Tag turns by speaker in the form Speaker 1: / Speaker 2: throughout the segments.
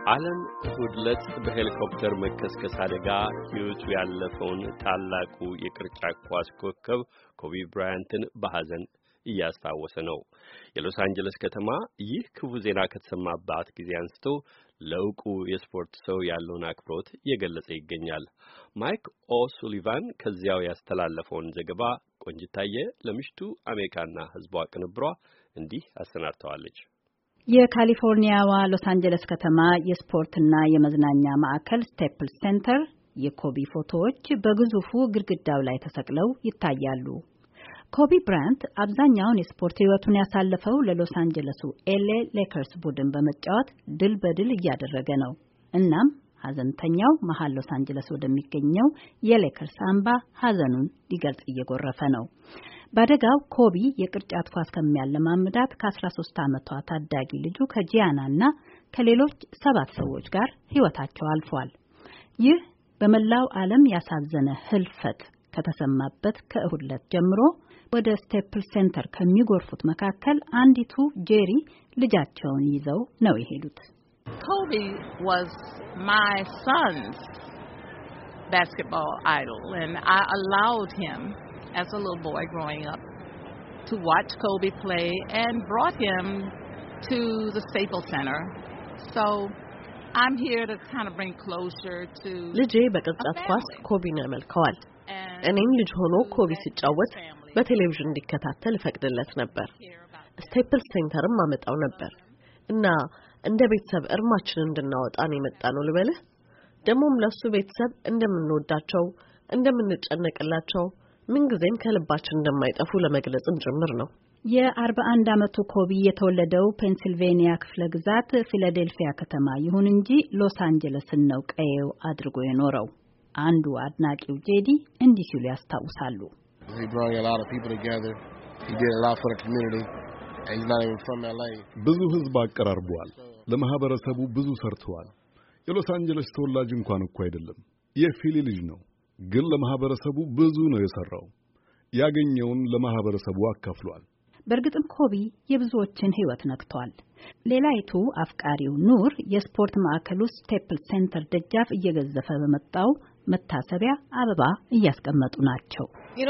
Speaker 1: ዓለም እሁድ ዕለት በሄሊኮፕተር መከስከስ አደጋ ሕይወቱ ያለፈውን ታላቁ የቅርጫት ኳስ ኮከብ ኮቢ ብራያንትን በሐዘን እያስታወሰ ነው። የሎስ አንጀለስ ከተማ ይህ ክፉ ዜና ከተሰማባት ጊዜ አንስቶ ለዕውቁ የስፖርት ሰው ያለውን አክብሮት እየገለጸ ይገኛል። ማይክ ኦሱሊቫን ከዚያው ያስተላለፈውን ዘገባ ቆንጅታየ ለምሽቱ አሜሪካና ሕዝቧ ቅንብሯ እንዲህ አሰናድተዋለች።
Speaker 2: የካሊፎርኒያዋ ሎስ አንጀለስ ከተማ የስፖርትና የመዝናኛ ማዕከል ስቴፕልስ ሴንተር የኮቢ ፎቶዎች በግዙፉ ግድግዳው ላይ ተሰቅለው ይታያሉ። ኮቢ ብራያንት አብዛኛውን የስፖርት ሕይወቱን ያሳለፈው ለሎስ አንጀለሱ ኤልኤ ሌከርስ ቡድን በመጫወት ድል በድል እያደረገ ነው። እናም ሐዘንተኛው መሃል ሎስ አንጀለስ ወደሚገኘው የሌከርስ አምባ ሐዘኑን ሊገልጽ እየጎረፈ ነው። በአደጋው ኮቢ የቅርጫት ኳስ ከሚያለማምዳት ከ13 ዓመቷ ታዳጊ ልጁ ከጂያናና ከሌሎች 7 ሰዎች ጋር ሕይወታቸው አልፏል። ይህ በመላው ዓለም ያሳዘነ ህልፈት ከተሰማበት ከእሁድ ዕለት ጀምሮ ወደ ስቴፕል ሴንተር ከሚጎርፉት መካከል አንዲቱ ጄሪ ልጃቸውን ይዘው ነው የሄዱት።
Speaker 3: Kobe was my son's basketball idol, and I allowed him as a little boy growing up to watch Kobe play and brought him to the Staples Center. So I'm here to kind of bring closure to
Speaker 4: ልጄ በቅርጫት ኳስ ኮቢን ያመልከዋል። እኔም ልጅ ሆኖ ኮቢ ሲጫወት በቴሌቪዥን እንዲከታተል ፈቅድለት ነበር። ስቴፕልስ ሴንተርም አመጣው ነበር እና እንደ ቤተሰብ እርማችን እንድናወጣ ነው የመጣነው ልበልህ። ደሞም ለሱ ቤተሰብ እንደምንወዳቸው እንደምንጨነቅላቸው ምንጊዜም ከልባችን እንደማይጠፉ ለመግለጽም ጭምር ነው።
Speaker 2: የ41 ዓመቱ ኮቢ የተወለደው ፔንሲልቬኒያ ክፍለ ግዛት ፊላዴልፊያ ከተማ ይሁን እንጂ ሎስ አንጀለስን ነው ቀየው አድርጎ የኖረው። አንዱ አድናቂው ጄዲ እንዲህ ሲሉ ያስታውሳሉ።
Speaker 5: ብዙ ህዝብ አቀራርቧል። ለማህበረሰቡ ብዙ ሰርተዋል። የሎስ አንጀለስ ተወላጅ እንኳን እኮ አይደለም፣ የፊሊ ልጅ ነው። ግን ለማህበረሰቡ ብዙ ነው የሰራው። ያገኘውን ለማህበረሰቡ አካፍሏል።
Speaker 2: በእርግጥም ኮቢ የብዙዎችን ህይወት ነክቷል። ሌላይቱ አፍቃሪው ኑር የስፖርት ማዕከሉ ስቴፕል ሴንተር ደጃፍ እየገዘፈ በመጣው መታሰቢያ አበባ እያስቀመጡ ናቸው።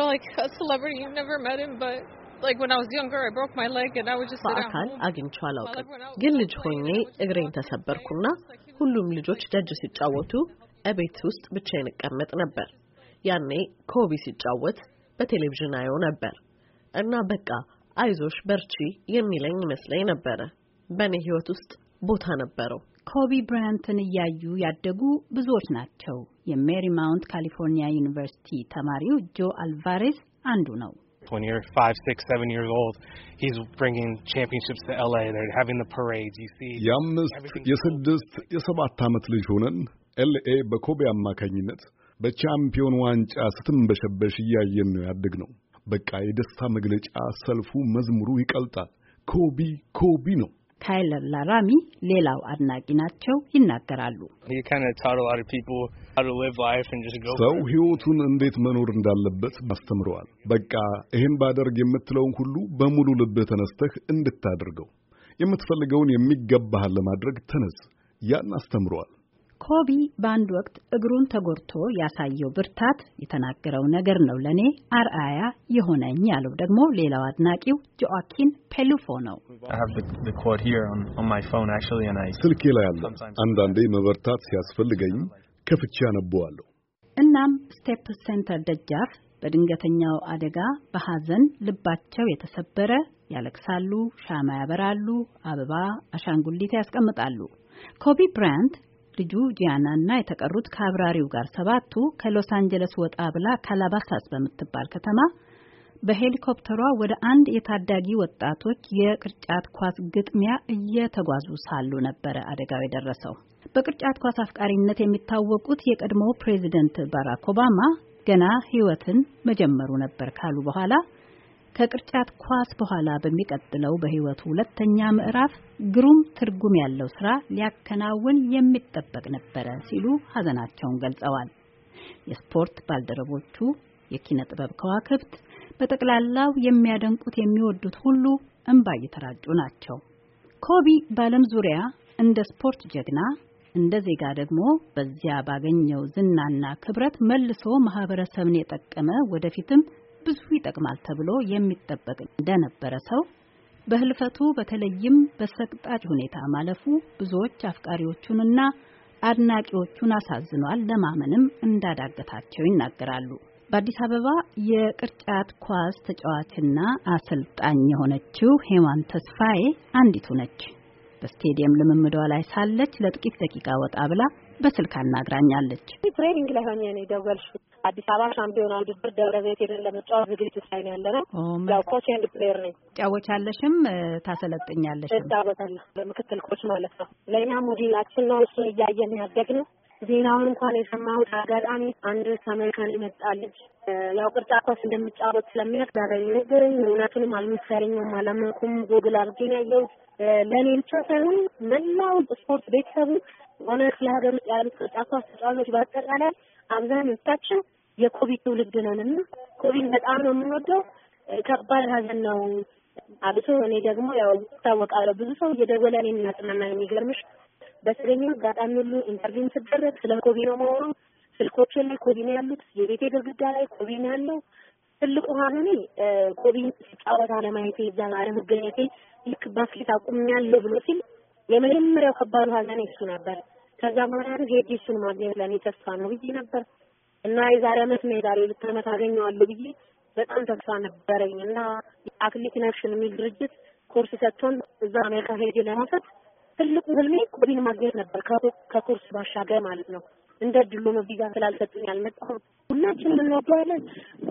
Speaker 4: በአካል አግኝቼው አላውቅም፣ ግን ልጅ ሆኜ እግሬን ተሰበርኩና ሁሉም ልጆች ደጅ ሲጫወቱ እቤት ውስጥ ብቻዬን እቀመጥ ነበር። ያኔ ኮቢ ሲጫወት በቴሌቪዥን አየው ነበር እና በቃ አይዞሽ በርቺ የሚለኝ ይመስለኝ ነበር። በእኔ ህይወት ውስጥ ቦታ ነበረው።
Speaker 2: ኮቢ ብራያንትን እያዩ ያደጉ ብዙዎች ናቸው። የሜሪማውንት ካሊፎርኒያ ዩኒቨርሲቲ ተማሪው ጆ አልቫሬዝ አንዱ ነው።
Speaker 6: When you're 5, 6, 7 years old, he's bringing championships to LA. They're having the parades. You see.
Speaker 5: የስድስት የሰባት ዓመት ልጅ ሆነን ኤልኤ በኮቢ አማካኝነት በቻምፒዮን ዋንጫ ስትንበሸበሽ እያየን ነው ያደግነው። በቃ የደስታ መግለጫ ሰልፉ፣ መዝሙሩ ይቀልጣል። ኮቢ ኮቢ ነው።
Speaker 2: ካይለር ላራሚ ሌላው አድናቂ ናቸው፣ ይናገራሉ።
Speaker 5: ሰው ህይወቱን እንዴት መኖር እንዳለበት አስተምረዋል። በቃ ይሄን ባደርግ የምትለውን ሁሉ በሙሉ ልብህ ተነስተህ እንድታደርገው፣ የምትፈልገውን የሚገባህን ለማድረግ ተነስ፣ ያን አስተምረዋል።
Speaker 2: ኮቢ በአንድ ወቅት እግሩን ተጎድቶ ያሳየው ብርታት የተናገረው ነገር ነው ለኔ አርአያ የሆነኝ ያለው ደግሞ ሌላው አድናቂው ጆአኪን ፔሉፎ ነው።
Speaker 5: ስልኬ ላይ አለ። አንዳንዴ መበርታት ሲያስፈልገኝ ከፍቼ አነበዋለሁ።
Speaker 2: እናም ስቴፕል ሴንተር ደጃፍ በድንገተኛው አደጋ በሐዘን ልባቸው የተሰበረ ያለቅሳሉ፣ ሻማ ያበራሉ፣ አበባ፣ አሻንጉሊት ያስቀምጣሉ። ኮቢ ብራያንት ልጁ ጂያናና የተቀሩት ከአብራሪው ጋር 7ቱ ከሎስ አንጀለስ ወጣ ብላ ካላባሳስ በምትባል ከተማ በሄሊኮፕተሯ ወደ አንድ የታዳጊ ወጣቶች የቅርጫት ኳስ ግጥሚያ እየተጓዙ ሳሉ ነበር አደጋው የደረሰው። በቅርጫት ኳስ አፍቃሪነት የሚታወቁት የቀድሞ ፕሬዚደንት ባራክ ኦባማ ገና ህይወትን መጀመሩ ነበር ካሉ በኋላ ከቅርጫት ኳስ በኋላ በሚቀጥለው በህይወቱ ሁለተኛ ምዕራፍ ግሩም ትርጉም ያለው ስራ ሊያከናውን የሚጠበቅ ነበር ሲሉ ሐዘናቸውን ገልጸዋል። የስፖርት ባልደረቦቹ፣ የኪነ ጥበብ ከዋክብት፣ በጠቅላላው የሚያደንቁት የሚወዱት ሁሉ እንባ እየተራጩ ናቸው። ኮቢ በዓለም ዙሪያ እንደ ስፖርት ጀግና እንደ ዜጋ ደግሞ በዚያ ባገኘው ዝናና ክብረት መልሶ ማህበረሰብን የጠቀመ ወደፊትም ብዙ ይጠቅማል ተብሎ የሚጠበቅ እንደነበረ ሰው በህልፈቱ በተለይም በሰቅጣጭ ሁኔታ ማለፉ ብዙዎች አፍቃሪዎቹንና አድናቂዎቹን አሳዝኗል፣ ለማመንም እንዳዳገታቸው ይናገራሉ። በአዲስ አበባ የቅርጫት ኳስ ተጫዋችና አሰልጣኝ የሆነችው ሄዋን ተስፋዬ አንዲቱ ነች። በስቴዲየም ልምምዷ ላይ ሳለች ለጥቂት ደቂቃ ወጣ ብላ በስልክ አናግራኛለች።
Speaker 7: ትሬኒንግ ላይ ሆኜ ነው የደወልሽው? አዲስ አበባ ሻምፒዮና ውድድር ደብረ ዘይት ሄደን ለመጫወት ዝግጅት ላይ ነው ያለነው። ያው ኮች ኤንድ ፕሌየር ነኝ።
Speaker 2: ትጫወቻለሽም ታሰለጥኛለሽም?
Speaker 7: እጫወታለሁ፣ ምክትል ኮች ማለት ነው። ለእኛ ሞዴላችን ነው፣ እሱን እያየን ያደግነው። ዜናውን እንኳን የሰማሁት አጋጣሚ አንድ ከአሜሪካን የመጣ ልጅ ያው ቅርጫት ኳስ እንደምጫወት ስለሚያውቅ ዳረኝ ነገረኝ። እውነቱንም አልመሰለኝም፣ አላመንኩም። ጎግል አድርጌ ነው ያየሁት። ለእኔ ብቻ ሳይሆን መላው ስፖርት ቤተሰቡ ሆነ ክፍለ ሀገር ውስጥ ያሉት ቅርጫት ኳስ ተጫዋቾች በአጠቃላይ አብዛኞቻችን የኮቪድ ትውልድ ነን እና ኮቪድ በጣም ነው የምንወደው። ከባድ ሀዘን ነው። አብሶ እኔ ደግሞ ያው ታወቃለሁ ብዙ ሰው እየደወለ እኔን የሚያጽናናኝ። የሚገርምሽ በተገኘው አጋጣሚ ሁሉ ኢንተርቪው ስደረግ ስለ ኮቪድ ነው የማወራው። ስልኮቼ ላይ ኮቪድ ነው ያሉት፣ የቤቴ ግድግዳ ላይ ኮቪድ ነው ያለው። ትልቁ ሀዘኔ ኮቪድ ሲጫወት አለማየቴ፣ እዛ አለመገኘቴ፣ ልክ ባስኬት አቁሜያለሁ ብሎ ሲል የመጀመሪያው ከባዱ ሀዘኔ እሱ ነበር። ከዛ በኋላ ሄጄ እሱን ማግኘት ለእኔ ተስፋ ነው ብዬ ነበር እና የዛሬ ዓመት ነው የዛሬ 2 ዓመት አገኘዋለሁ ብዬ በጣም ተስፋ ነበረኝ እና አትሌት ኢን የሚል ድርጅት ኮርስ ሰጥቶን እዛ አሜሪካ ሄጄ ለማፈት ትልቁ ህልሜ ኮቪድ ማግኘት ነበር፣ ከኮርስ ባሻገር ማለት ነው። እንደ ድሉ ነው ቪዛ ስላልሰጡኝ አልመጣሁም። ሁላችንም እንወደዋለን።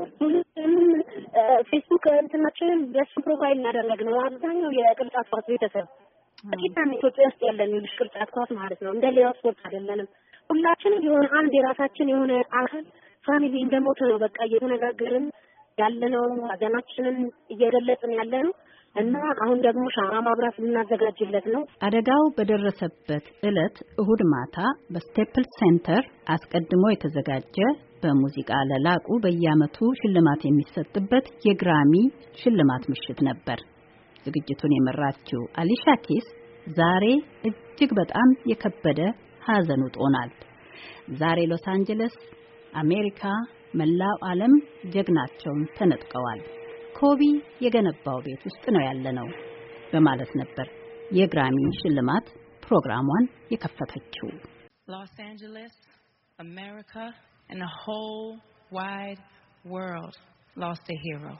Speaker 7: ሁሉም ፌስቡክ እንትናችንን በሱ ፕሮፋይል እናደረግነው አብዛኛው የቅርጫት ኳስ ቤተሰብ ጥቂታን ኢትዮጵያ ውስጥ ያለን ልጅ ቅርጫት ኳስ ማለት ነው። እንደ ሌላው ስፖርት አይደለንም። ሁላችንም የሆነ አንድ የራሳችን የሆነ አካል ፋሚሊ እንደሞተ ነው በቃ እየተነጋገርን ያለነው፣ ሀዘናችንን እየገለጽን ያለነው እና አሁን ደግሞ ሻማ ማብራት ልናዘጋጅለት ነው።
Speaker 2: አደጋው በደረሰበት ዕለት እሁድ ማታ በስቴፕል ሴንተር አስቀድሞ የተዘጋጀ በሙዚቃ ለላቁ በየዓመቱ ሽልማት የሚሰጥበት የግራሚ ሽልማት ምሽት ነበር። ዝግጅቱን የመራችው አሊሻ ኪስ ዛሬ እጅግ በጣም የከበደ ሀዘን ውጦናል። ዛሬ ሎስ አንጀለስ፣ አሜሪካ፣ መላው ዓለም ጀግናቸውን ተነጥቀዋል። ኮቢ የገነባው ቤት ውስጥ ነው ያለነው በማለት ነበር የግራሚ ሽልማት ፕሮግራሟን የከፈተችው።
Speaker 3: Los Angeles, America, and the whole wide world lost a hero.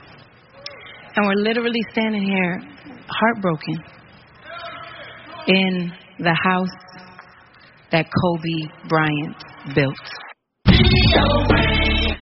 Speaker 3: And we're literally standing here heartbroken in the house that Kobe Bryant built.